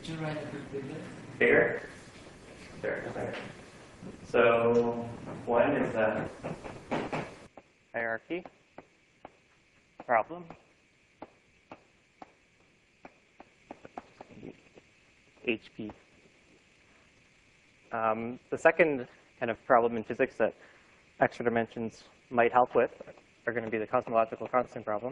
you write a bit bigger? Bigger? Sure. So one is a hierarchy problem. HP. The second kind of problem in physics that extra dimensions might help with are going to be the cosmological constant problem.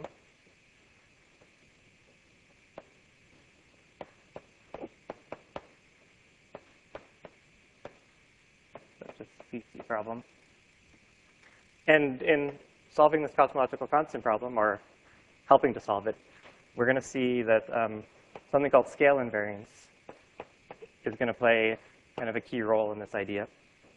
That's just a CC problem. And in solving this cosmological constant problem, or helping to solve it, we're going to see that something called scale invariance is going to play kind of a key role in this idea.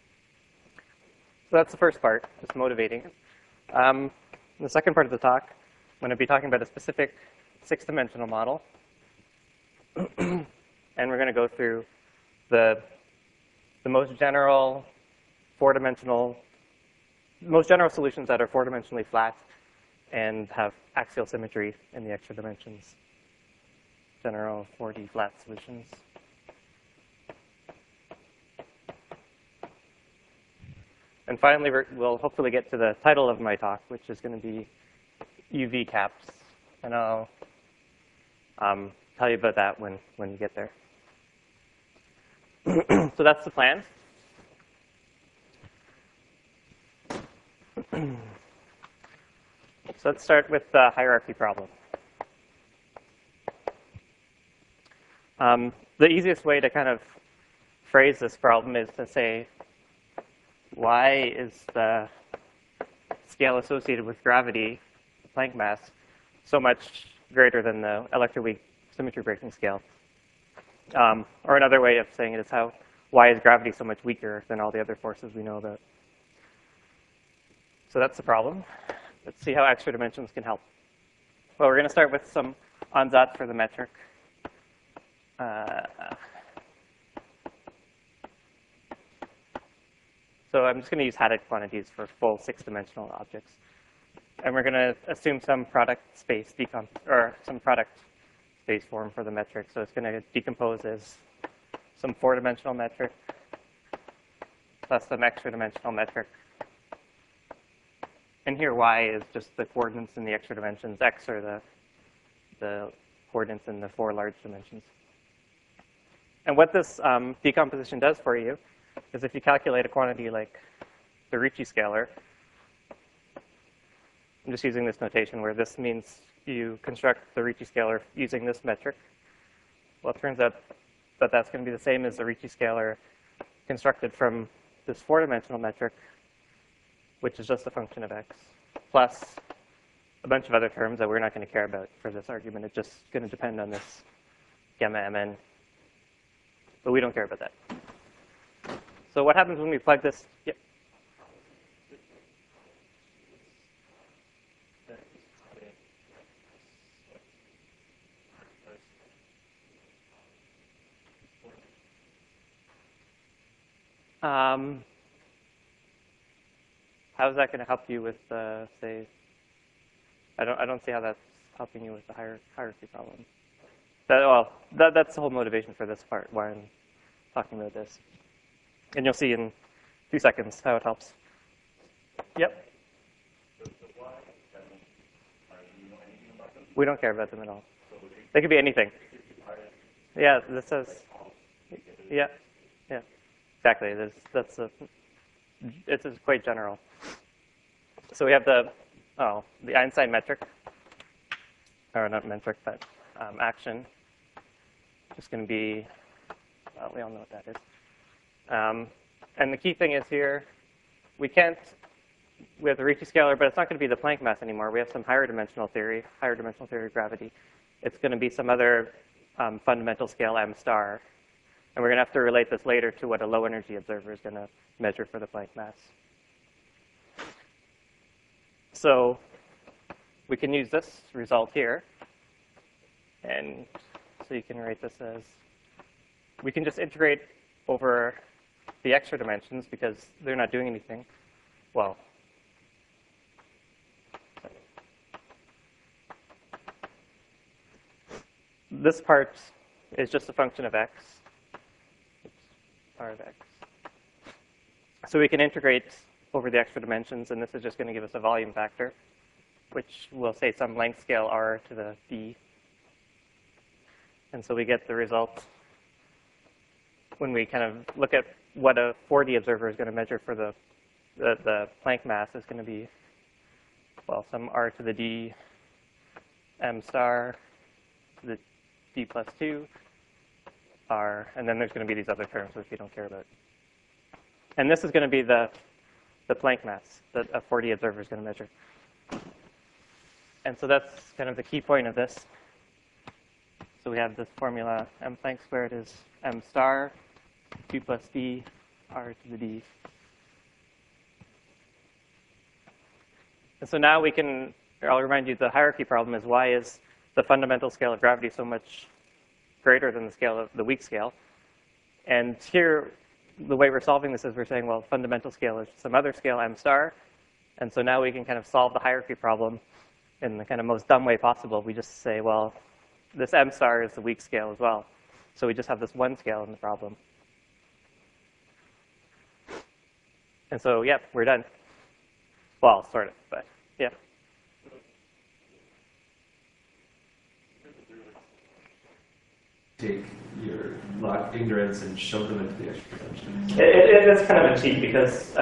So that's the first part, just motivating it. The second part of the talk, I'm going to be talking about a specific 6-dimensional model. And we're going to go through the most general solutions that are 4-dimensionally flat and have axial symmetry in the extra dimensions. General 4D flat solutions. And finally, we'll hopefully get to the title of my talk, which is going to be UV caps. And I'll tell you about that when you get there. So that's the plan. So let's start with the hierarchy problem. The easiest way to kind of phrase this problem is to say, why is the scale associated with gravity, the Planck mass, so much greater than the electroweak symmetry breaking scale? Or another way of saying it is why is gravity so much weaker than all the other forces we know about? So that's the problem. Let's see how extra dimensions can help. Well, we're going to start with some ansatz for the metric. So I'm just going to use Hadad quantities for full 6-dimensional objects. And we're going to assume some product space some product space form for the metric. So it's going to decompose as some 4-dimensional metric plus some extra dimensional metric. And here y is just the coordinates in the extra dimensions. X are the coordinates in the 4 large dimensions. And what this decomposition does for you is if you calculate a quantity like the Ricci scalar, I'm just using this notation where this means you construct the Ricci scalar using this metric. Well, it turns out that that's going to be the same as the Ricci scalar constructed from this 4-dimensional metric, which is just a function of x, plus a bunch of other terms that we're not going to care about for this argument. It's just going to depend on this gamma mn. But we don't care about that. So what happens when we plug this? Yep. How is that going to help you with, say, I don't see how that's helping you with the hierarchy problem. That's the whole motivation for this part, why I'm talking about this. And you'll see in a few seconds how it helps. Yep. We don't care about them at all. They could be anything. Yeah, this says. Yeah, exactly. It's quite general. So we have the Einstein metric, or not metric, but action. Just going to be, we all know what that is. And the key thing is here, we have the Ricci scalar, but it's not going to be the Planck mass anymore. We have some higher dimensional theory of gravity. It's going to be some other fundamental scale m star. And we're going to have to relate this later to what a low energy observer is going to measure for the Planck mass. So we can use this result here. And so you can write this as, we can just integrate over the extra dimensions because they're not doing anything. Well, this part is just a function of x, r of x. So we can integrate over the extra dimensions, and this is just going to give us a volume factor, which will say some length scale r to the d. And so we get the result when we kind of look at what a 4D observer is going to measure for the Planck mass is going to be, well, some r to the d m star to the d plus 2 r, and then there's going to be these other terms which we don't care about. And this is going to be the Planck mass that a 4D observer is going to measure. And so that's kind of the key point of this. So we have this formula, m Planck squared is m star, 2 plus d, r to the d. And so now we can, I'll remind you, the hierarchy problem is why is the fundamental scale of gravity so much greater than the scale of the weak scale? And here, the way we're solving this is we're saying, well, fundamental scale is some other scale, m star. And so now we can kind of solve the hierarchy problem in the kind of most dumb way possible. We just say, well, this m star is the weak scale as well. So we just have this one scale in the problem. And so, yep, we're done. Well, sort of, but yeah. Take your log ignorance and show them into the extra dimensions. It is kind of a cheat because,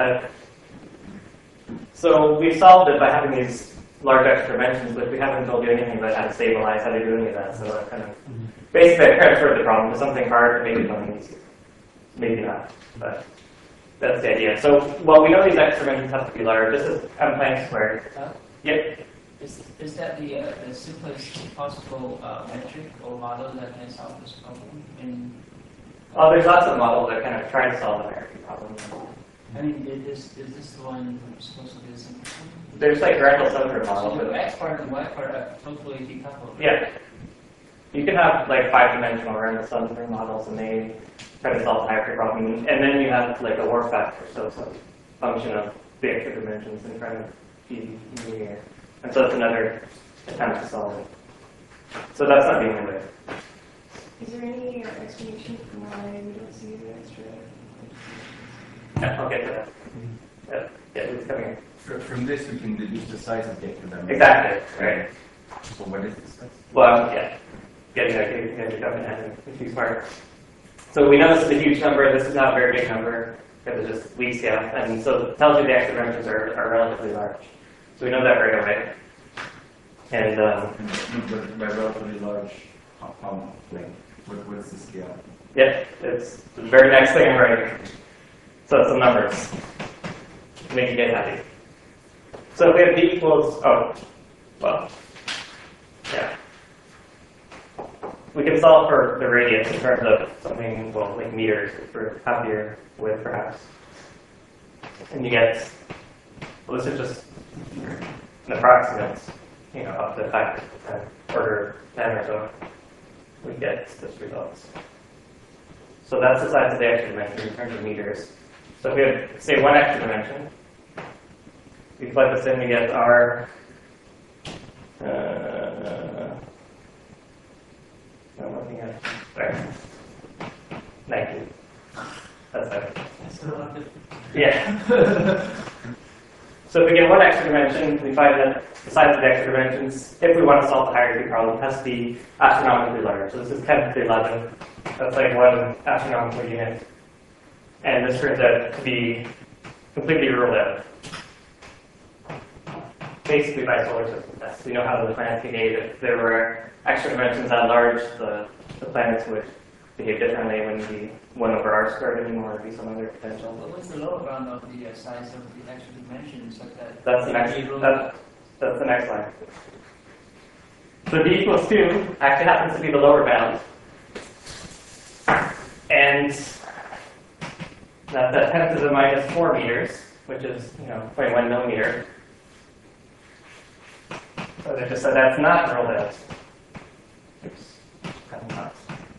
so we solved it by having these large extra dimensions, but we haven't told you anything about how to stabilize, how to do any of that. So I kind of, basically I transferred the problem to something hard, maybe something easy. Maybe not, but that's the idea. So, well, we know these extra dimensions have to be large. This is m Planck squared. Yep. Is that the simplest possible metric or model that can solve this problem? Oh, there's lots of models that kind of try to solve the hierarchy problem. I mean, is this the one supposed to be the simplest one? There's like Randall Sundrum model. So the x part and y part are totally decoupled. Yeah. You can have like 5-dimensional Randall Sundrum models, and they try to solve the hierarchy problem. And then you have like a warp factor, so it's a function of the extra dimensions and trying to be linear. And so that's another attempt to solve it. So that's not the only way. Is there any explanation for why we don't see the extra? Yeah, I'll get to that. Yeah, it's coming. From this, we can deduce the size of the extra dimension. Exactly, right. So what is the size? Well, yeah. Getting there, you don't have to be smart. So we know this is a huge number. This is not a very big number because it's just weak scale. And so it tells you the extra dimensions are relatively large. So we know that right away. And by relatively large, how like what's the scale? yeah, it's the very next thing I'm writing. So it's some numbers. Make you get happy. So if we have d equals, oh, well, yeah. We can solve for the radius in terms of something, well, like meters for happier with, perhaps. And you get, well, this is just an approximate, you know, up to factor 10, order 10 or so. We get this result. So that's the size of the extra dimension in terms of meters. So if we have, say, one extra dimension, we plug this in, we get our, I'm looking at, sorry, 19. That's better. Yeah. So if we get one extra dimension, we find that the size of the extra dimensions, if we want to solve the hierarchy problem, has to be astronomically large. So this is 10 to the 11. That's like one astronomical unit. And this turns out to be completely ruled out. Basically by solar system tests. We know how the planets behave. If there were extra dimensions that large, the planets would behave differently. It wouldn't be 1 over r squared anymore. It would be some other potential. Well, what's the lower bound of the size of the extra dimension such that that's the next. That's the next line. So d equals 2 actually happens to be the lower bound, and that's at 10 to the minus 4 meters, which is 0.1 millimeter. So they just said that's not ruled out. Oops, that's not.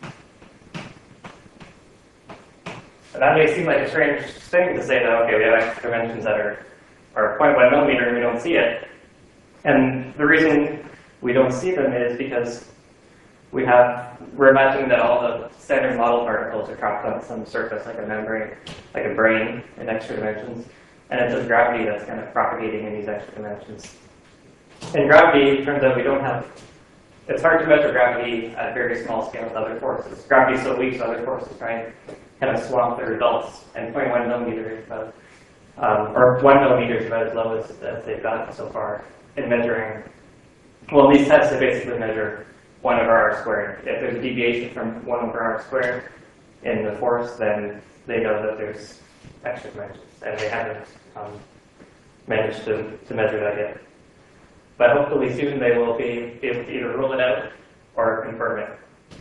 And that may seem like a strange thing to say that, okay, we have extra dimensions that are 0.1 millimeter and we don't see it. And the reason we don't see them is because we're imagining that all the standard model particles are trapped on some surface, like a membrane, like a brain in extra dimensions. And it's just gravity that's kind of propagating in these extra dimensions. In gravity, it turns out we don't have, it's hard to measure gravity at very small scales, other forces. Gravity is so weak, so other forces try and kind of swamp the results. And 0.1 millimeter is about, or 1 millimeter is about as low as they've gotten so far in measuring. Well, in these tests, they basically measure 1 over r squared. If there's a deviation from 1 over r squared in the force, then they know that there's extra dimensions, and they haven't managed to measure that yet. But hopefully soon they will be able to either rule it out or confirm it.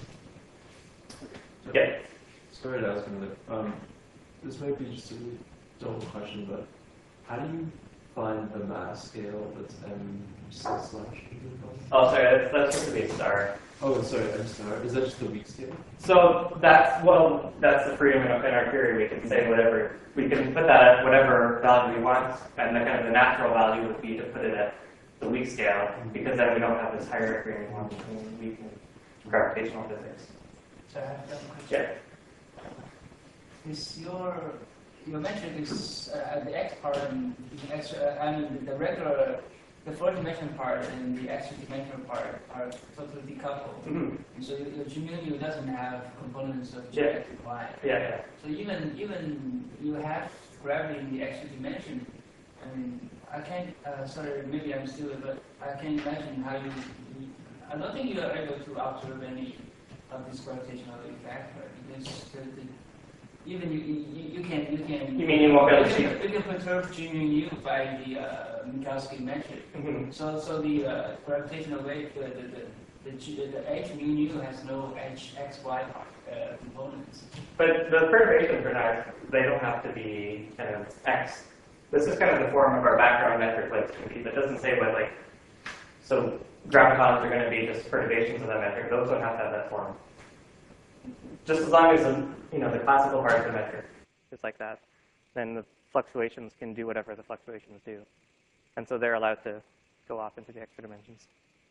Yeah. Sorry to ask another. This might be just a dumb question, but how do you find the mass scale that's m6/? Oh, sorry, that's just to be a star. Oh, sorry, m star. Is that just the weak scale? So that's the freedom in our theory. We can say whatever, we can put that at whatever value we want, and the kind of the natural value would be to put it at the weak scale, because then we don't have this hierarchy anymore between weak and gravitational physics. So I have a question. Yeah. Is your metric is the x part and the extra, I mean the regular, the 4-dimensional part and the extra dimensional part are totally decoupled. Mm-hmm. And so your G mu doesn't have components of G Yeah. X and Y. Yeah. So even you have gravity in the extra dimension. I mean, I can't. Sorry, maybe I'm still, but I can't imagine how you. I don't think you are able to observe any of this gravitational effect, because even you can. You mean you won't be able to see? You can perturb G mu by the Minkowski metric. Mm-hmm. So the gravitational wave, the h mu has no h x y components. But the perturbations are not, they don't have to be kind of x. This is kind of the form of our background metric, like it doesn't say what, like, so gravitons are going to be just perturbations of that metric. Those don't have to have that form. Just as long as the classical part of the metric is like that, then the fluctuations can do whatever the fluctuations do. And so they're allowed to go off into the extra dimensions.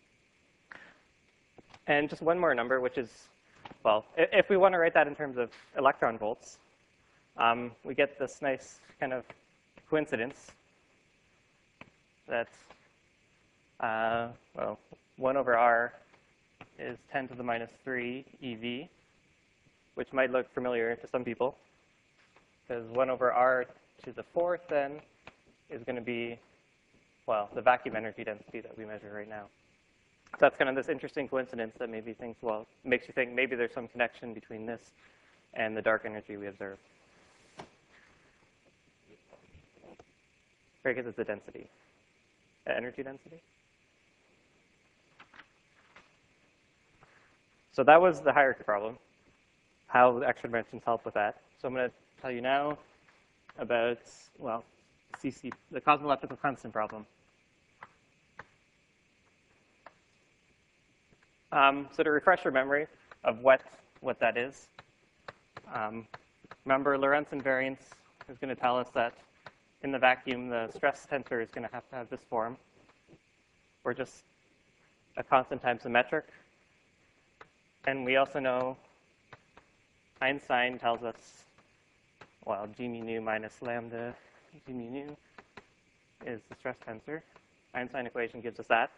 And just one more number, which is, well, if we want to write that in terms of electron volts, we get this nice kind of coincidence that, well, 1 over r is 10 to the minus 3 eV, which might look familiar to some people, because 1 over r to the 4th then is going to be, well, the vacuum energy density that we measure right now. So that's kind of this interesting coincidence that maybe makes you think maybe there's some connection between this and the dark energy we observe. Right, because it's the density, energy density. So that was the hierarchy problem, how the extra dimensions help with that. So I'm going to tell you now about, well, CC, the cosmological constant problem. So to refresh your memory of what that is, remember Lorentz invariance is going to tell us that in the vacuum, the stress tensor is going to have this form, or just a constant times symmetric. And we also know Einstein tells us, well, G mu nu minus lambda G mu nu is the stress tensor. Einstein equation gives us that.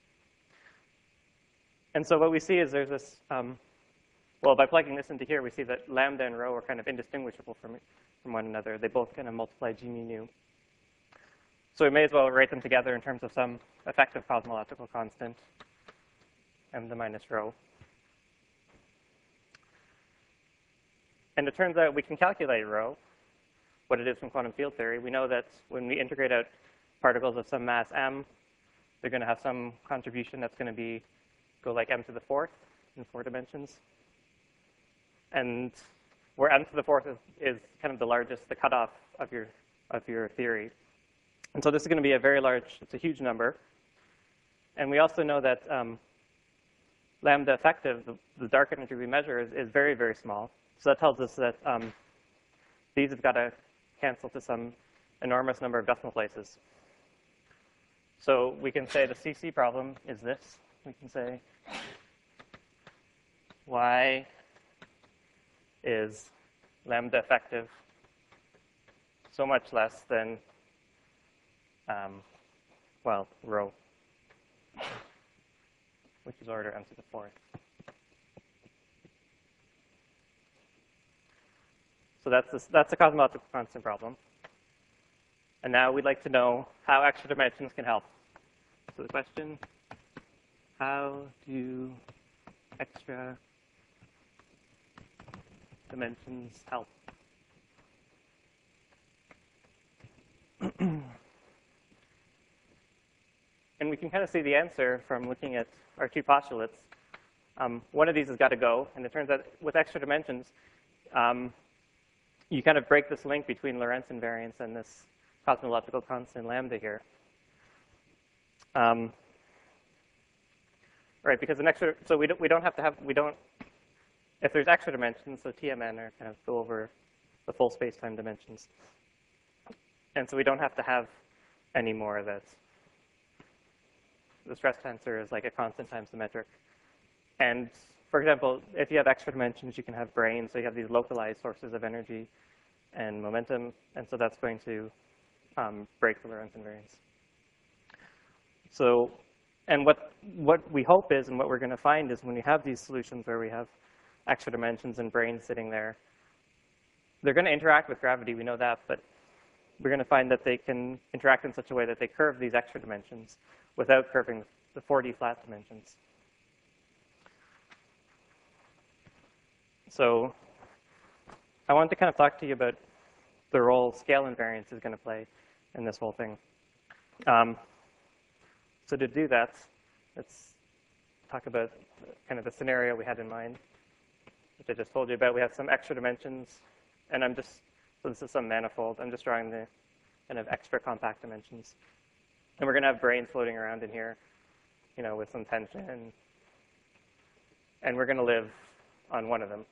And so what we see is there's this, well, by plugging this into here, we see that lambda and rho are kind of indistinguishable from one another. They both kind of multiply G mu nu. So we may as well write them together in terms of some effective cosmological constant, m the minus rho. And it turns out we can calculate rho, what it is from quantum field theory. We know that when we integrate out particles of some mass m, they're going to have some contribution that's going to go like m to the 4th in 4 dimensions. And where m to the 4th is kind of the largest, the cutoff of your theory. And so this is going to be a very large, it's a huge number. And we also know that lambda effective, the dark energy we measure, is very, very small. So that tells us that these have got to cancel to some enormous number of decimal places. So we can say the CC problem is this. We can say Y is lambda effective so much less than, well, rho, which is order m to the fourth. So that's a cosmological constant problem. And now we'd like to know how extra dimensions can help. So the question, how do extra dimensions help? And we can kind of see the answer from looking at our two postulates. One of these has got to go, and it turns out with extra dimensions, you kind of break this link between Lorentz invariance and this cosmological constant lambda here. Right, because an extra, so we don't have to have, if there's extra dimensions, so TMN are kind of go over the full space-time dimensions. And so we don't have to have any more that the stress tensor is like a constant time symmetric. And for example, if you have extra dimensions, you can have branes, so you have these localized sources of energy and momentum, and so that's going to break the Lorentz invariance. So, and what we hope is, and what we're going to find is when we have these solutions where we have extra dimensions and branes sitting there, they're going to interact with gravity, we know that, but we're going to find that they can interact in such a way that they curve these extra dimensions without curving the 4D flat dimensions. So I want to kind of talk to you about the role scale invariance is going to play in this whole thing. So to do that, let's talk about kind of the scenario we had in mind, which I just told you about. We have some extra dimensions, and so this is some manifold. I'm just drawing the kind of extra compact dimensions. And we're going to have branes floating around in here, with some tension. And we're going to live on one of them.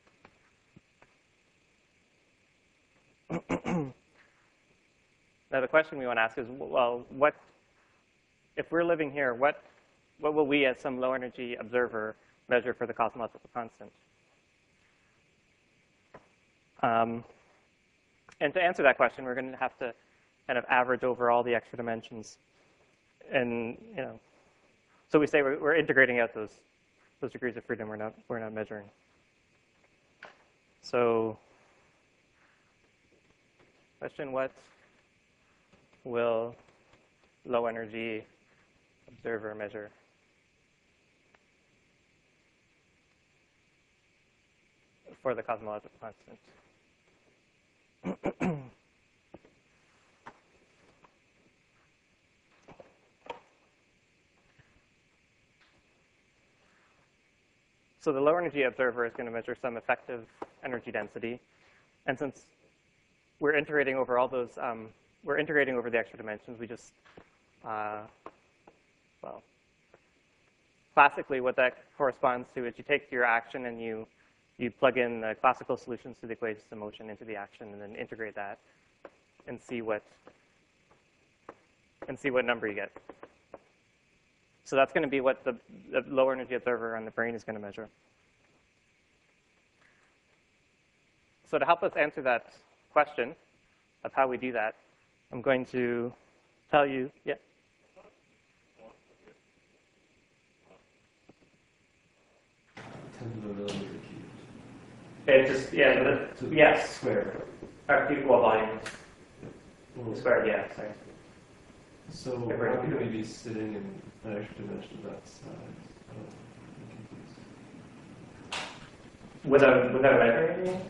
Now the question we want to ask is, well, if we're living here, what will we as some low energy observer measure for the cosmological constant? And to answer that question, we're going to have to kind of average over all the extra dimensions. And, so we say we're integrating out those degrees of freedom we're not measuring. So question, what will low energy observer measure? For the cosmological constant. So the low energy observer is going to measure some effective energy density. And since we're integrating over all those, we're integrating over the extra dimensions, we just, well, classically what that corresponds to is you take your action and you plug in the classical solutions to the equations of motion into the action and then integrate that and see what number you get. So that's going to be what the low energy observer on the brane is going to measure. So to help us answer that question of how we do that, I'm going to tell you, yeah. 10 to the millimeter cubed. It just, yeah, yes. Square. Equal volume. Square, yeah, sorry. So how can we be sitting in an extra dimension of that size? I'm confused. Without measuring?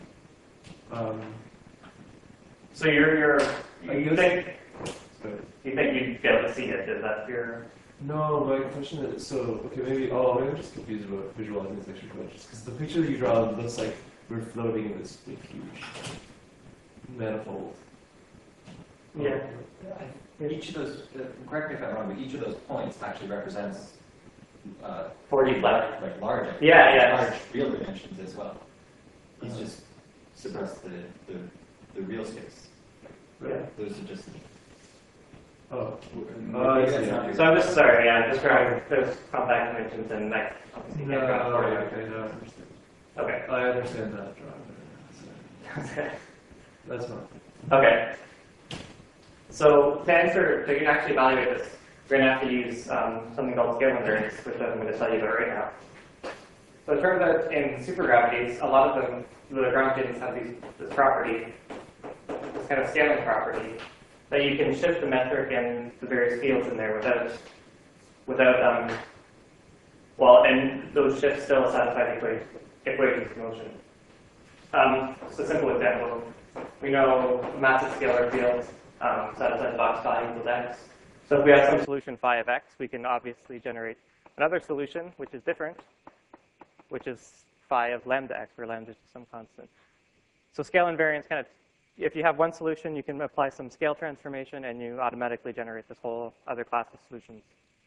So you think you'd be able to see it? Is that your? No, my question is, so, okay, maybe I'm just confused about visualizing these extra dimensions. Because the picture that you draw looks like we're floating in this big, huge manifold. Yeah. Each of those, correct me if I'm wrong, but each of those points actually represents 4D flat. like large, Yeah. large real dimensions as well. He's just suppressed the real space. Yeah. Those are just Oh. I see. So I'm just sorry, yeah, I'm just drawing those compact dimensions and I obviously No, can't draw it for you. okay, no, I understand. Okay. I understand that drawing. Sorry. That's fine. Okay. So to answer, to actually evaluate this, we're going to have to use something called scale invariance, which I'm going to tell you about right now. So it turns out in supergravities, a lot of them, the Lagrangians have this property, this kind of scaling property, that you can shift the metric and the various fields in there without well, and those shifts still satisfy the equations of motion. So a simple example, we know massive scalar fields satisfy the box value equals x. So if we have some solution phi of x, we can obviously generate another solution, which is different, which is phi of lambda x, where lambda is some constant. So scale invariance kind of, if you have one solution, you can apply some scale transformation, and you automatically generate this whole other class of solutions.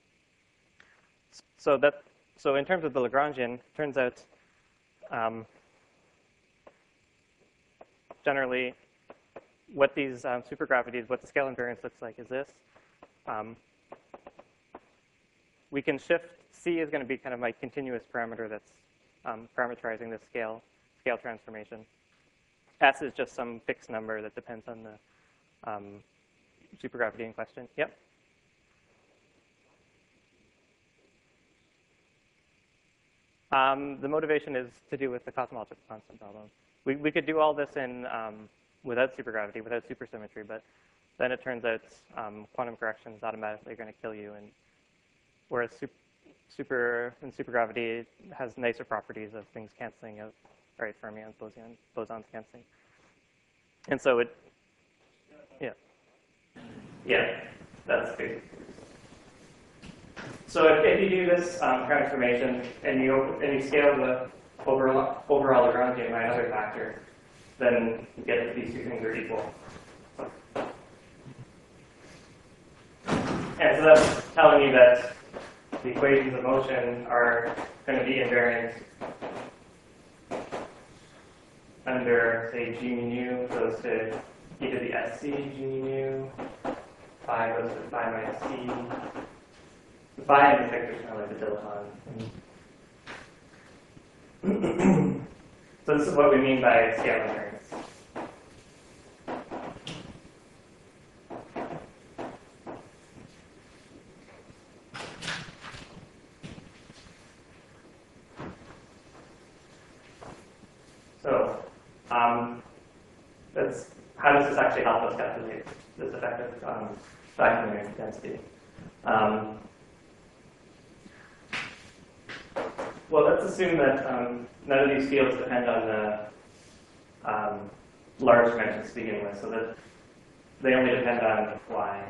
So in terms of the Lagrangian, it turns out generally what these supergravities, what the scale invariance looks like is this. We can shift, C is going to be kind of my continuous parameter that's parameterizing this scale transformation. S is just some fixed number that depends on the supergravity in question. Yep. The motivation is to do with the cosmological constant problem. We could do all this in without supergravity, without supersymmetry, but then it turns out quantum corrections automatically are going to kill you, and whereas supergravity has nicer properties of things canceling out, right? Fermions, bosons canceling, and so it, yeah, that's big. So if you do this transformation and you scale the overall Lagrangian by another factor, then you get that these two things are equal. And so that's telling you that the equations of motion are going to be invariant under, say, G mu goes to e to the SC G mu, phi goes to phi minus C. The phi in this picture is kind of like the dilaton. So this is what we mean by scale invariance. So how does this actually help us calculate this effective vacuum invariant density? Well, let's assume that none of these fields depend on the large dimensions to begin with, so that they only depend on y.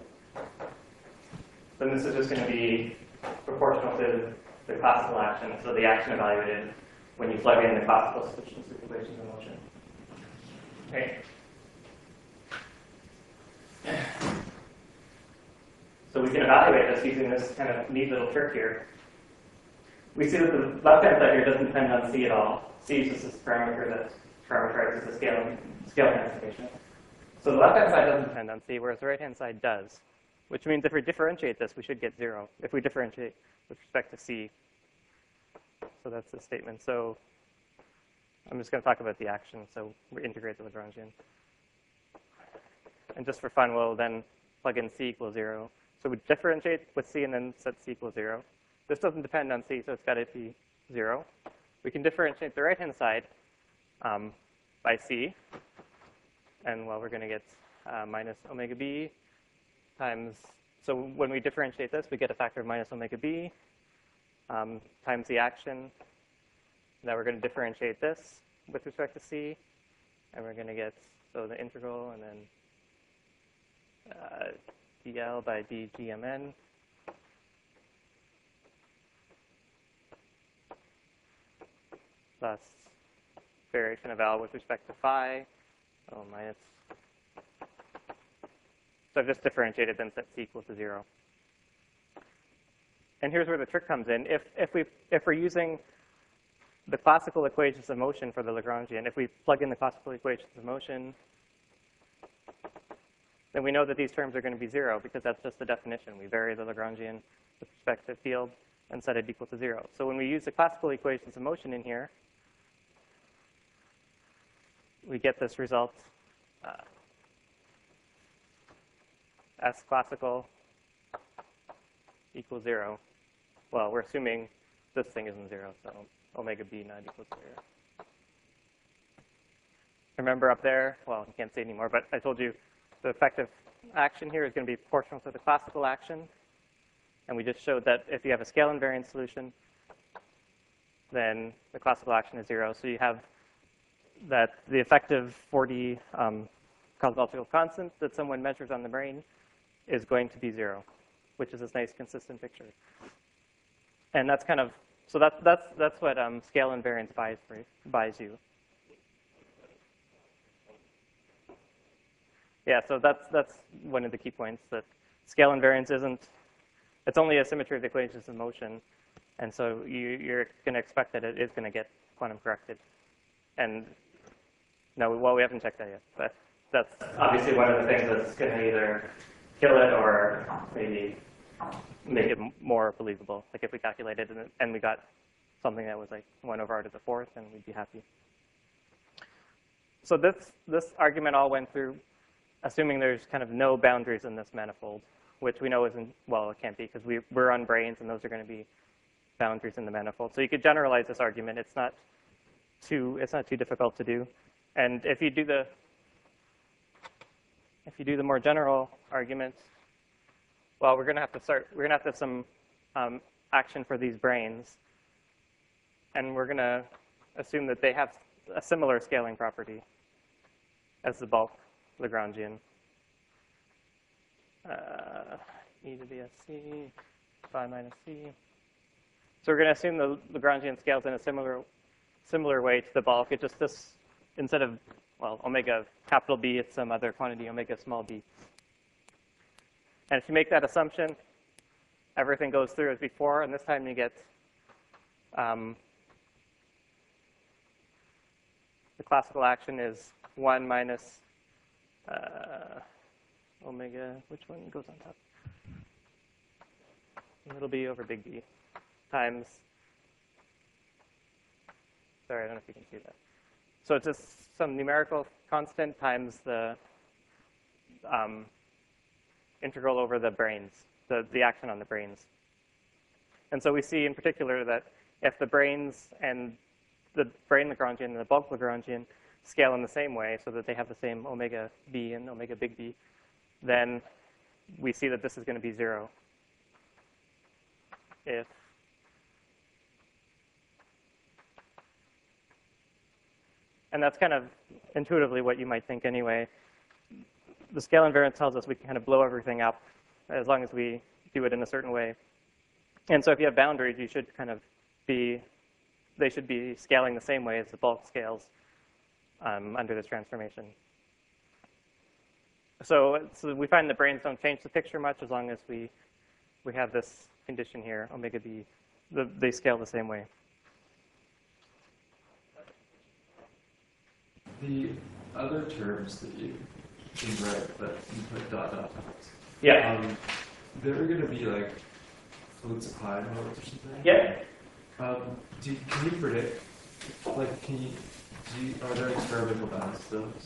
Then this is just going to be proportional to the classical action, so the action evaluated when you plug in the classical solutions to equations of motion. Okay. So we can evaluate this using this kind of neat little trick here. We see that the left-hand side here doesn't depend on C at all. C is just this parameter that parameterizes the scale transformation. So the left-hand side doesn't depend on C, whereas the right-hand side does, which means if we differentiate this, we should get 0 if we differentiate with respect to C. So that's the statement. So I'm just going to talk about the action. So we integrate the Lagrangian. And just for fun, we'll then plug in C equals 0. So we differentiate with C and then set C equals 0. This doesn't depend on C, so it's got to be 0. We can differentiate the right-hand side by C. And well, we're going to get minus omega b times, so when we differentiate this, we get a factor of minus omega b times the action. Now we're going to differentiate this with respect to C, and we're going to get, so the integral, and then dl by dgmn. Plus variation of L with respect to phi, minus. So I've just differentiated, then set C equals to 0. And here's where the trick comes in. If we're using the classical equations of motion for the Lagrangian, if we plug in the classical equations of motion, then we know that these terms are going to be 0 because that's just the definition. We vary the Lagrangian with respect to field and set it equal to 0. So when we use the classical equations of motion in here, we get this result, S classical equals 0. Well, we're assuming this thing isn't 0, so omega b not equals 0. Remember up there, well, you can't see anymore, but I told you the effective action here is going to be proportional to the classical action. And we just showed that if you have a scale invariant solution, then the classical action is 0. So you have that the effective 4D cosmological constant that someone measures on the brain is going to be 0, which is this nice consistent picture. And that's kind of, so that's what scale invariance buys you. Yeah, so that's one of the key points, that scale invariance isn't, it's only a symmetry of the equations of motion. And so you're going to expect that it is going to get quantum corrected. And no, well, we haven't checked that yet. But that's obviously one of the things that's going to either kill it or maybe make it more believable. Like if we calculated and we got something that was like 1 over r to the 4th, then we'd be happy. So this argument all went through assuming there's kind of no boundaries in this manifold, which we know isn't, well, it can't be because we're on branes and those are going to be boundaries in the manifold. So you could generalize this argument. It's not too difficult to do. And if you do the more general argument, well, we're going to have some action for these branes, and we're going to assume that they have a similar scaling property as the bulk Lagrangian. E to the SC, phi minus C. So we're going to assume the Lagrangian scales in a similar way to the bulk. It just this, instead of, well, omega capital B, it's some other quantity, omega small b. And if you make that assumption, everything goes through as before, and this time you get the classical action is 1 minus omega, which one goes on top? Little b over big B times, sorry, I don't know if you can see that. So it's just some numerical constant times the integral over the branes, the action on the branes. And so we see in particular that if the branes and the brane Lagrangian and the bulk Lagrangian scale in the same way so that they have the same omega b and omega big B, then we see that this is going to be 0. If and that's kind of intuitively what you might think anyway. The scale invariance tells us we can kind of blow everything up as long as we do it in a certain way. And so if you have boundaries, you should kind of they should be scaling the same way as the bulk scales under this transformation. So we find that branes don't change the picture much as long as we have this condition here, omega b. They scale the same way. The other terms that you can write that you put dot dot dots. Yeah. They're going to be like floats of Klein modes or something. Yeah. Can you predict? Like, are there experimental bounds to those?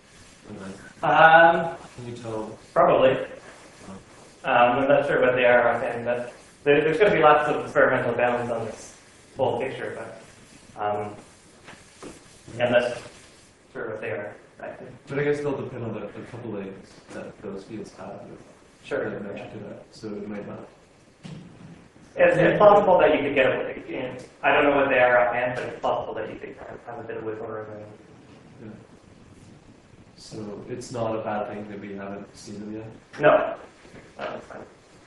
Can you tell? Probably. I'm not sure what they are offhand, but there's going to be lots of experimental bounds on this whole picture, but I'm not sure what they are. But I guess they'll depend on the coupling that those fields have. Sure. To that, so it might not. It's possible that you could get away. I don't know what they are offhand, but it's possible that you could have a bit of wiggle room. Yeah. So it's not a bad thing that we haven't seen them yet? No. That's fine.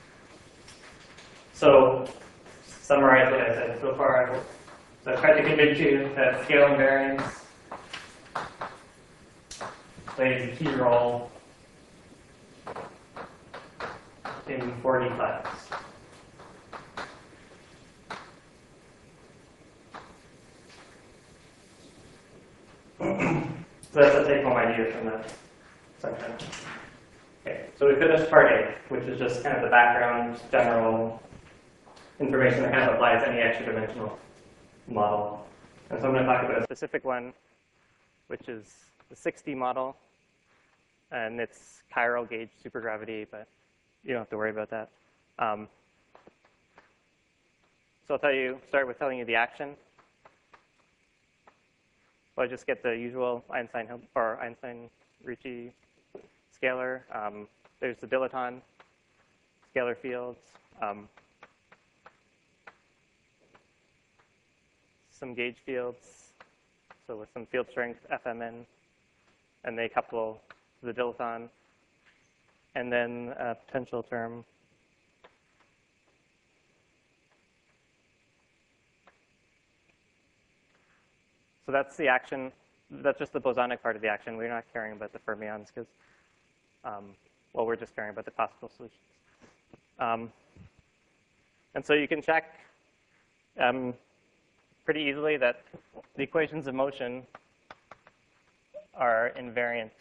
So, summarize what I said so far. So I tried to convince you that scale invariance plays a key role in 4D classes. So that's a take-home idea from that section. Okay, so we finished part A, which is just kind of the background, general information that kind of applies to any extra dimensional model. And so I'm going to talk about a specific one, which is the 6D model. And it's chiral gauge supergravity, but you don't have to worry about that. So I'll start with telling you the action. Well, I just get the usual Einstein-Ricci scalar. There's the dilaton scalar fields. Some gauge fields, so with some field strength FMN, and they couple to the dilaton. And then a potential term. So that's the action. That's just the bosonic part of the action. We're not caring about the fermions because, well, we're just caring about the classical solutions. And so you can check pretty easily that the equations of motion are invariant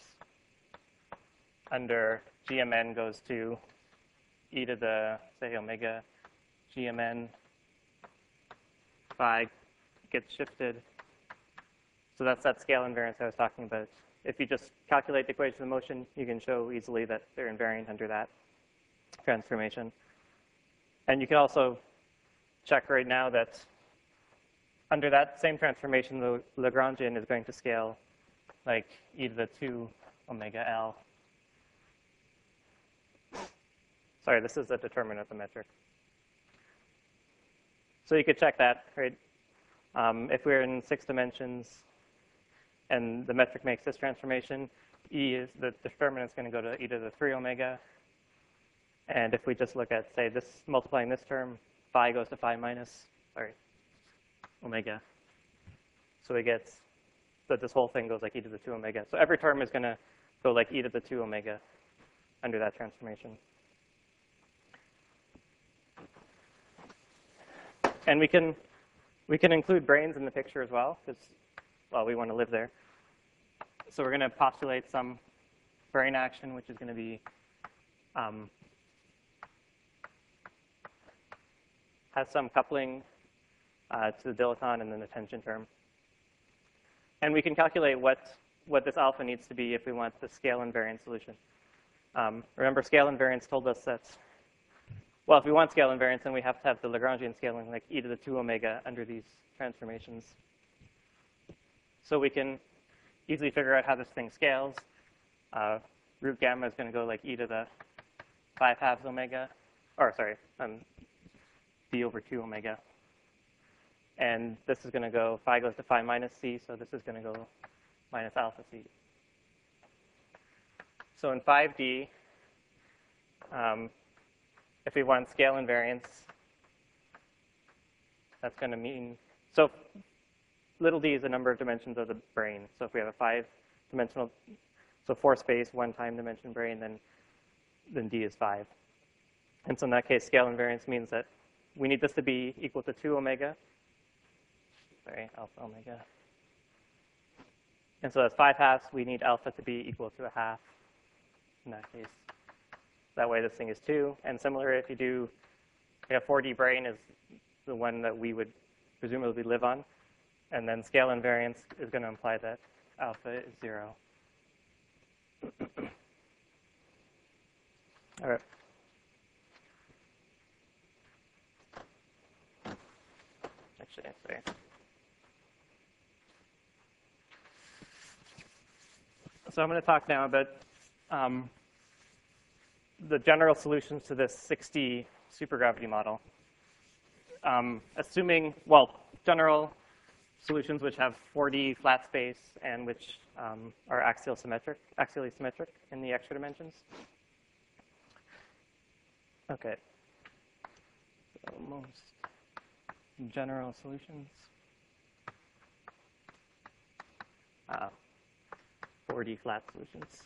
under GMN goes to e to the, say, omega GMN phi gets shifted. So that's that scale invariance I was talking about. If you just calculate the equation of motion, you can show easily that they're invariant under that transformation. And you can also check right now that under that same transformation, the Lagrangian is going to scale like e to the 2 omega L. Sorry, this is the determinant of the metric. So you could check that, right? If we're in 6 dimensions and the metric makes this transformation, E is the determinant is going to go to e to the 3 omega. And if we just look at, say, this multiplying this term, phi goes to phi minus, omega. So we get that this whole thing goes like e to the 2 omega. So every term is going to go like e to the 2 omega under that transformation. And we can include branes in the picture as well, because, well, we want to live there. So we're going to postulate some brane action, which is going to be has some coupling to the dilaton and then the tension term. And we can calculate what this alpha needs to be if we want the scale invariant solution. Remember, scale invariance told us that, well, if we want scale invariance, then we have to have the Lagrangian scaling like e to the 2 omega under these transformations. So we can easily figure out how this thing scales. Root gamma is going to go like e to the 5/2 omega, or sorry, b over 2 omega. And this is going to go, phi goes to phi minus c, so this is going to go minus alpha c. So in 5D, if we want scale invariance, that's going to mean, so little d is the number of dimensions of the brane. So if we have a 5-dimensional, so 4 space, 1 time dimension brane, then d is 5. And so in that case, scale invariance means that we need this to be equal to 2 omega. Sorry, alpha omega. And so that's 5/2. We need alpha to be equal to 1/2 in that case. That way this thing is 2. And similar, if you do, 4D brane is the one that we would presumably live on. And then scale invariance is going to imply that alpha is 0. All right. Actually, sorry. So I'm going to talk now about the general solutions to this 6D supergravity model. Assuming, well, general solutions which have 4D flat space and which are axially symmetric in the extra dimensions. Okay. So most general solutions. 4D flat solutions.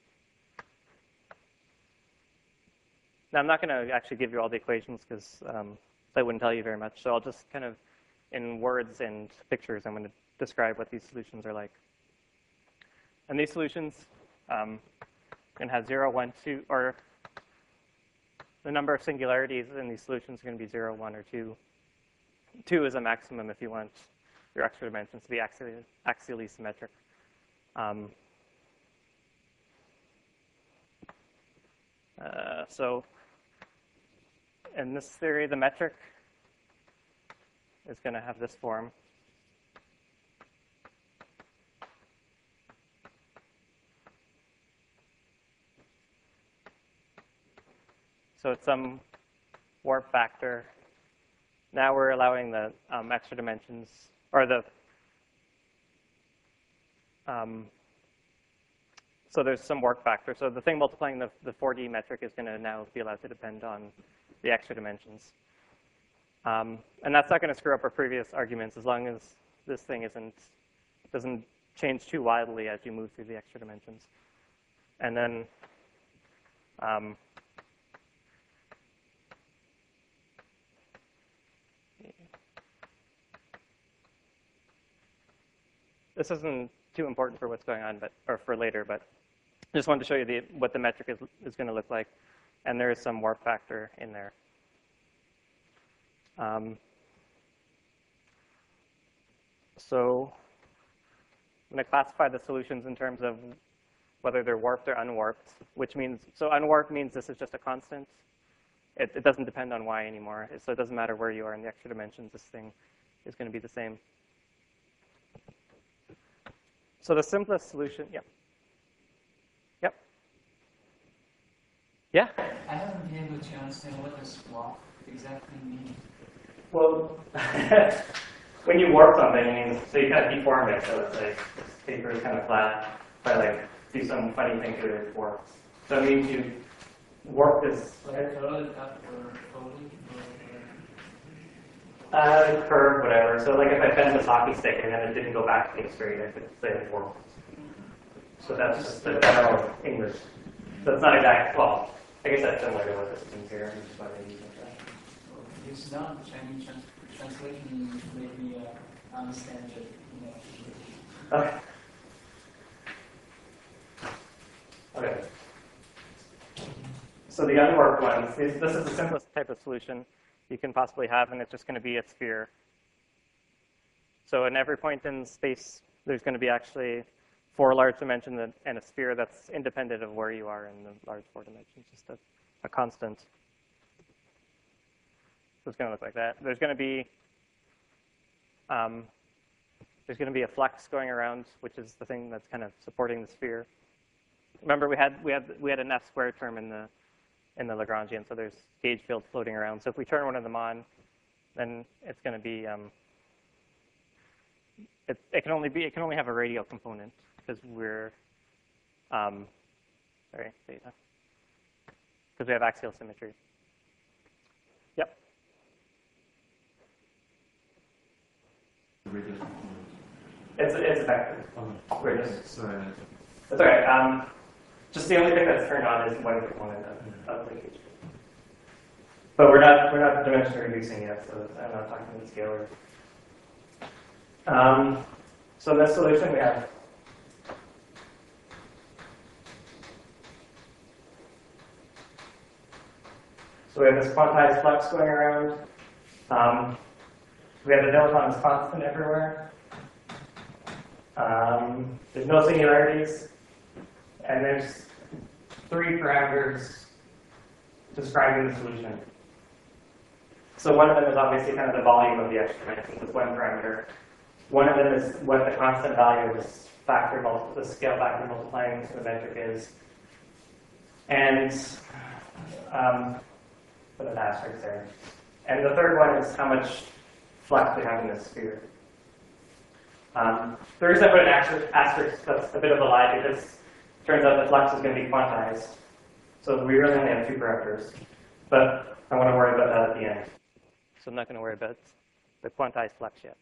Now, I'm not going to actually give you all the equations because that wouldn't tell you very much. So I'll just kind of, in words and pictures, I'm going to describe what these solutions are like. And these solutions, going to have 0, 1, 2, or the number of singularities in these solutions are going to be 0, 1, or 2. 2 is a maximum if you want your extra dimensions to be axially symmetric. So in this theory, the metric is going to have this form. So it's some warp factor. Now we're allowing the extra dimensions, or the, so there's some warp factor. So the thing multiplying the 4D metric is going to now be allowed to depend on the extra dimensions. And that's not going to screw up our previous arguments as long as this thing doesn't change too wildly as you move through the extra dimensions. And then this isn't too important for what's going on, or for later, but I just wanted to show you what the metric is going to look like. And there is some warp factor in there. So I'm going to classify the solutions in terms of whether they're warped or unwarped, which means, so unwarped means this is just a constant. It doesn't depend on y anymore. So it doesn't matter where you are in the extra dimensions. This thing is going to be the same. So the simplest solution, yeah. Yep. Yeah? I haven't been able to understand what does warp exactly mean. Well, when you warp something, it means, so you kind of deform it, so it's like this paper is kind of flat, but like do some funny thing to it, it warps. So it means you warp this Like curl it up or fold it curve, whatever. So like if I bend this hockey stick and then it didn't go back to being straight, I could say it warped. So that's just the general English. So it's not exact, well, I guess that's similar to what this means here. I'm just wondering using that. It's not Chinese translation made me understand it. Okay. Okay. So the unwarped ones, this is the simplest type of solution you can possibly have, and it's just going to be a sphere. So in every point in space, there's going to be actually 4 large dimensions and a sphere that's independent of where you are in the large 4 dimensions, just a constant. So it's going to look like that. There's going to be a flux going around, which is the thing that's kind of supporting the sphere. Remember, we had an F squared term in the Lagrangian, so there's gauge fields floating around. So if we turn one of them on, then it's going to be it can only have a radial component because we're sorry, theta, because we have axial symmetry. Yep. It's a vector. Radius. Sorry. That's all right. Just the only thing that's turned on is one component of linkage. But we're not dimension reducing yet, so I'm not talking about scalars. So in this solution we have this quantized flux going around. We have the dilaton is constant everywhere. There's no singularities, and there's 3 parameters describing the solution. So one of them is obviously kind of the volume of the extra dimensions. That's one parameter. One of them is what the constant value of this factor, the scale factor multiplying the metric is. And put an asterisk there. And the third one is how much flux we have in this sphere. The reason I put an asterisk, that's a bit of a lie, because it turns out the flux is going to be quantized. So we really only have 2 parameters. But I want to worry about that at the end. So I'm not going to worry about the quantized flux yet.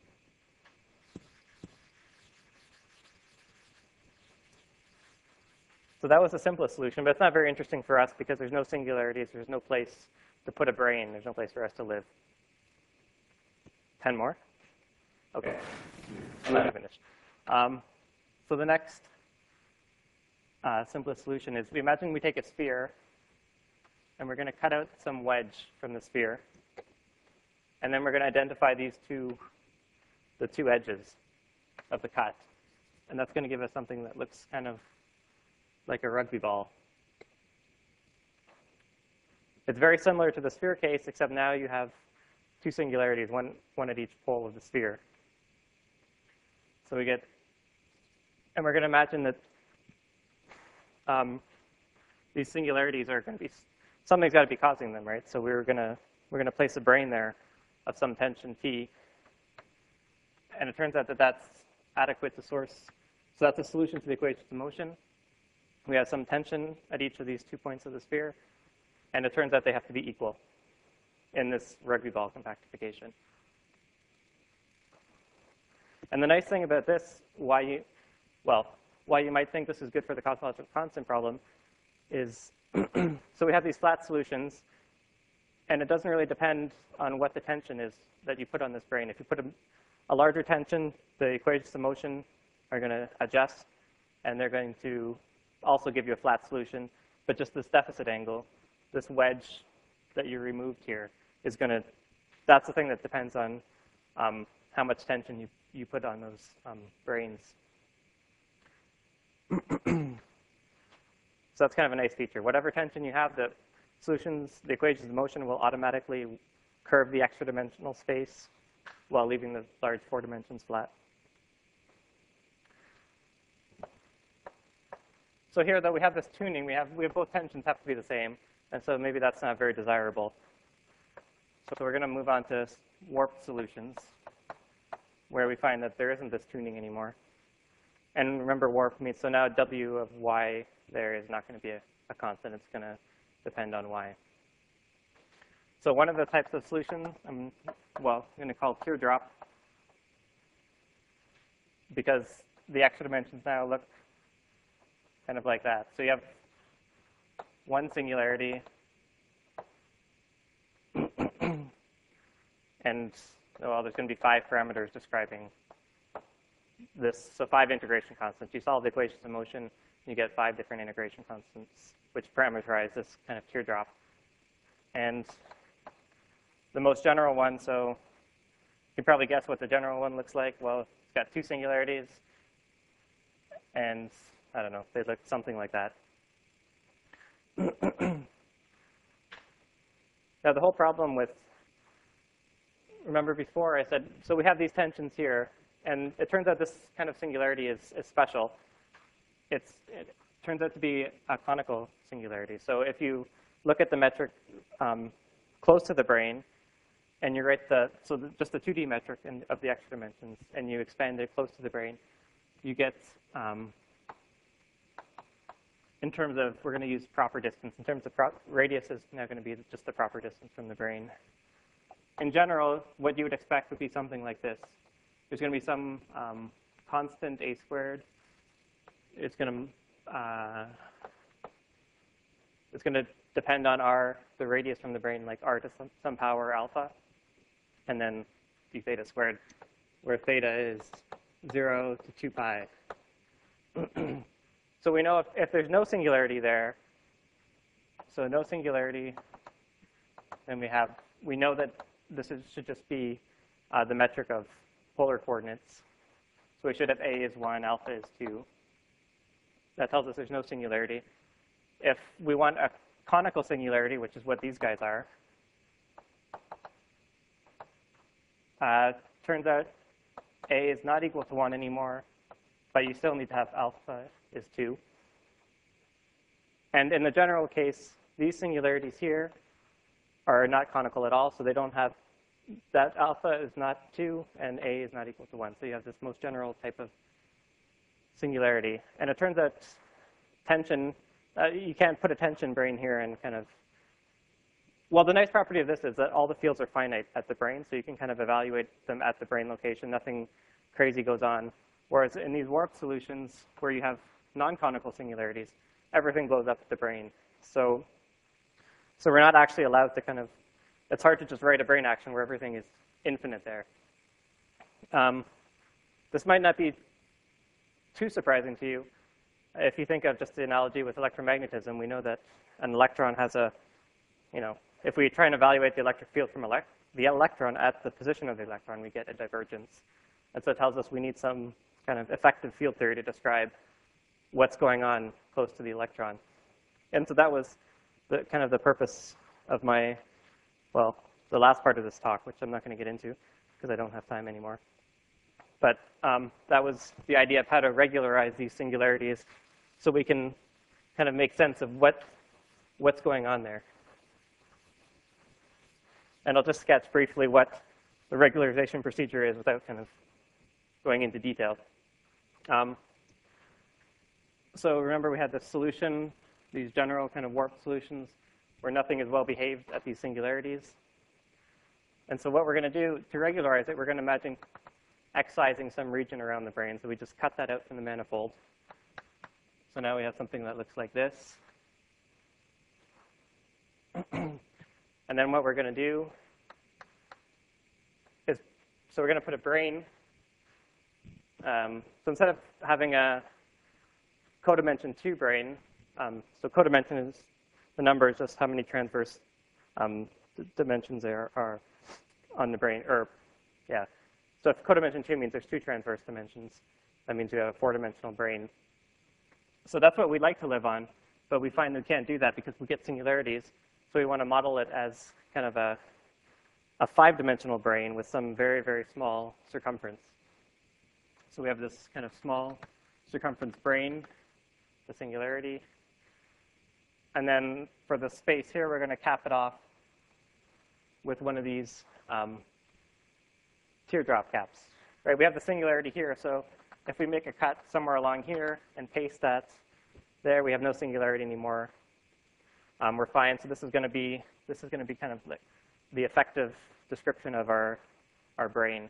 So that was the simplest solution, but it's not very interesting for us because there's no singularities, there's no place to put a brain, there's no place for us to live. 10 more? Okay. I'm not finished. So the next simplest solution is we imagine we take a sphere, and we're going to cut out some wedge from the sphere. And then we're going to identify the two edges of the cut. And that's going to give us something that looks kind of like a rugby ball. It's very similar to the sphere case, except now you have two singularities, one at each pole of the sphere. So we get, and we're going to imagine that these singularities are going to be, something's got to be causing them, right? So we're going to place a brane there of some tension T. And it turns out that that's adequate to source. So that's a solution to the equation of motion. We have some tension at each of these 2 points of the sphere. And it turns out they have to be equal in this rugby ball compactification. And the nice thing about this, why you might think this is good for the cosmological constant problem is, so we have these flat solutions, and it doesn't really depend on what the tension is that you put on this brane. If you put a larger tension, the equations of motion are going to adjust, and they're going to also give you a flat solution. But just this deficit angle, this wedge that you removed here, is going to, that's the thing that depends on how much tension you put on those branes. So that's kind of a nice feature. Whatever tension you have, the solutions, the equations of motion will automatically curve the extra dimensional space while leaving the large 4 dimensions flat. So here, though, we have this tuning. We have both tensions have to be the same, and so maybe that's not very desirable. So we're going to move on to warped solutions, where we find that there isn't this tuning anymore. And remember, warp means, so now W of y there is not going to be a constant. It's going to depend on y. So one of the types of solutions, I'm going to call teardrop, because the extra dimensions now look kind of like that. So you have one singularity, and well, there's going to be 5 parameters describing this. So 5 integration constants. You solve the equations of motion, you get 5 different integration constants, which parameterize this kind of teardrop. And the most general one, so you can probably guess what the general one looks like. Well, it's got 2 singularities, and I don't know, they look something like that. Now, the whole problem with, remember before I said, so we have these tensions here, and it turns out this kind of singularity is special. It turns out to be a conical singularity. So if you look at the metric close to the brane, and you write just the 2D metric of the extra dimensions, and you expand it close to the brane, you get, in terms of, we're going to use proper distance. In terms of radius is now going to be just the proper distance from the brane. In general, what you would expect would be something like this. There's going to be some constant a squared. It's going to depend on the radius from the brane, like r to some power alpha, and then d theta squared, where theta is 0 to 2 pi. So we know if there's no singularity there, so no singularity, then we know that this should just be the metric of polar coordinates. So we should have a is 1, alpha is 2. That tells us there's no singularity. If we want a conical singularity, which is what these guys are, turns out a is not equal to 1 anymore, but you still need to have alpha is 2. And in the general case, these singularities here are not conical at all, so they don't have, that alpha is not 2, and a is not equal to 1. So you have this most general type of singularity. And it turns out tension, you can't put a tension brane here and kind of, well, the nice property of this is that all the fields are finite at the brane, so you can kind of evaluate them at the brane location. Nothing crazy goes on. Whereas in these warped solutions, where you have non-conical singularities, everything blows up at the brane. So we're not actually allowed to kind of, it's hard to just write a brane action where everything is infinite there. This might not be too surprising to you. if you think of just the analogy with electromagnetism, we know that an electron has a, if we try and evaluate the electric field from the electron at the position of the electron, we get a divergence. And so it tells us we need some kind of effective field theory to describe what's going on close to the electron. And so that was the purpose of my, the last part of this talk, which I'm not going to get into because I don't have time anymore. But that was the idea of how to regularize these singularities so we can kind of make sense of what's going on there. And I'll just sketch briefly what the regularization procedure is without kind of going into detail. So remember we had the solution, these general kind of warped solutions where nothing is well behaved at these singularities. And so what we're going to do to regularize it, we're going to imagine excising some region around the brane. So we just cut that out from the manifold. So now we have something that looks like this. And then what we're going to do is, so we're going to put a brane. So instead of having a codimension 2 brane, so codimension is the number is just how many transverse dimensions there are on the brane, So if codimension 2 means there's 2 transverse dimensions, that means we have a 4-dimensional brane. So that's what we'd like to live on, but we find we can't do that because we get singularities. So we want to model it as kind of a 5-dimensional brane with some very, very small circumference. So we have this kind of small circumference brane, the singularity. And then for the space here, we're going to cap it off with one of these teardrop caps. Right? We have the singularity here, so if we make a cut somewhere along here and paste that there, we have no singularity anymore. We're fine. So this is going to be kind of like the effective description of our brane.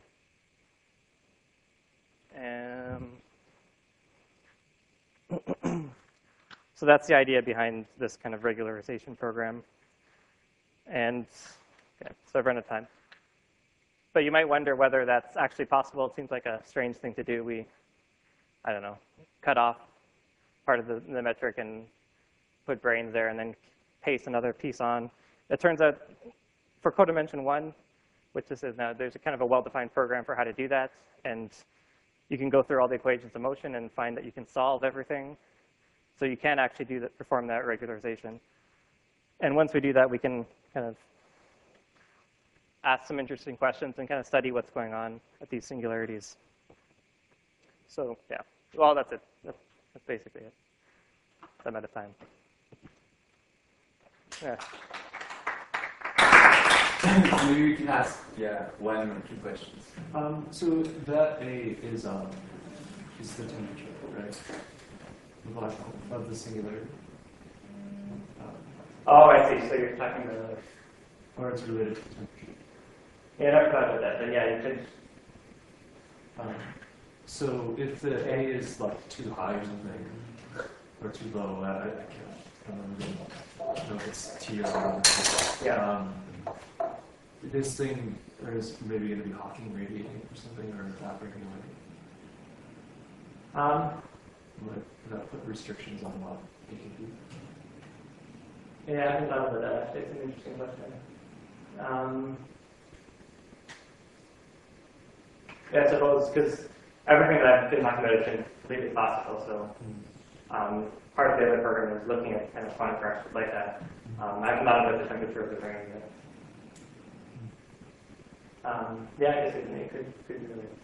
So that's the idea behind this kind of regularization program. And so I've run out of time. But you might wonder whether that's actually possible. It seems like a strange thing to do. We, I don't know, cut off part of the metric and put branes there and then paste another piece on. It turns out for codimension 1, which this is now, there's a kind of a well-defined program for how to do that. And you can go through all the equations of motion and find that you can solve everything. So you can actually perform that regularization. And once we do that, we can kind of ask some interesting questions and kind of study what's going on at these singularities. So yeah, well, that's it. That's basically it. I'm out of time. Yeah. Maybe we can ask, 1 or 2 questions. So that A is the temperature, right? Of the singularity. Oh, I see. So you're talking about, Or it's related to temperature. yeah, never thought about that. But yeah, you could. So if the A is like too high or something, or too low, I can't know if it's T or whatever. Yeah. This thing is maybe going to be Hawking radiating or something, or evaporating away. Would that put restrictions on what it can do? Yeah, I haven't thought about that. Actually, it's an interesting question. Yeah, I suppose because everything that I've been talking about has been completely classical. So part of the other program is looking at kind of quantum corrections like that. I haven't thought about the temperature of the brain yet. Yeah, I guess it could be really.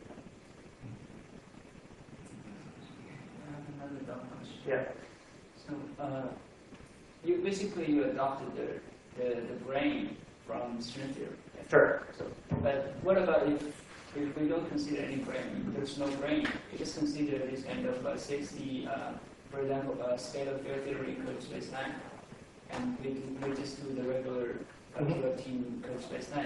Another dumb question. Yeah. So you adopted the brain from string theory. Sure. But what about if we don't consider any brain? There's no brain. We just consider this kind of 60, for example, scalar field theory curved spacetime, and we just do the regular team curved spacetime.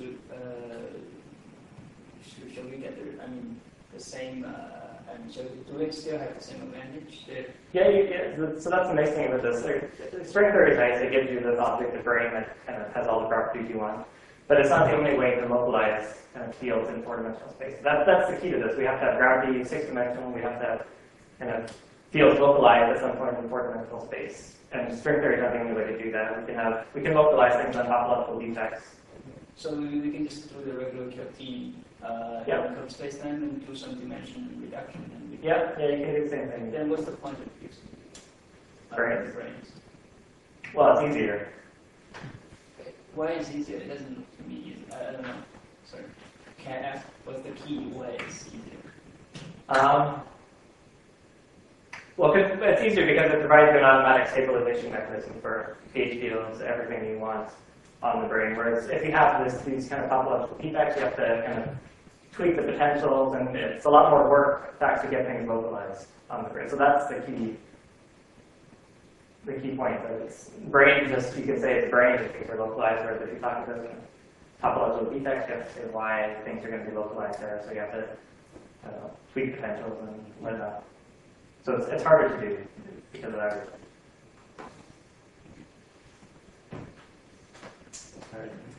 Shall we get the same? And do we still have the same advantage? Yeah. So that's the nice thing about this. String theory is nice. It gives you this objective brain that kind of has all the properties you want. But it's not the only way to localize kind of fields in 4-dimensional space. That's the key to this. We have to have gravity 6-dimensional. We have to have kind of fields localized at some point in four-dimensional space. And string theory is not the only way to do that. We can localize things on topological defects. So we can just do the regular QT curve space then and do some dimension reduction. And Yeah, you can do the same thing. then what's the point of using Brains. brains? Well, it's easier. Why is easier? It doesn't look to me easy. I don't know. Sorry. Can I ask what's the key? Why it's easier? Well, it's easier because it provides an automatic stabilization mechanism for pH fields, everything you want on the brain. Whereas if you have these kind of topological defects, you have to kind of tweak the potentials, and it's a lot more work to actually get things localized on the brain. So that's the key point. That it's brain, just you can say it's brain if things are localized, whereas if you talk about topological defects, you have to say why things are going to be localized there. So you have to tweak potentials and whatnot. So it's harder to do because of that. All right.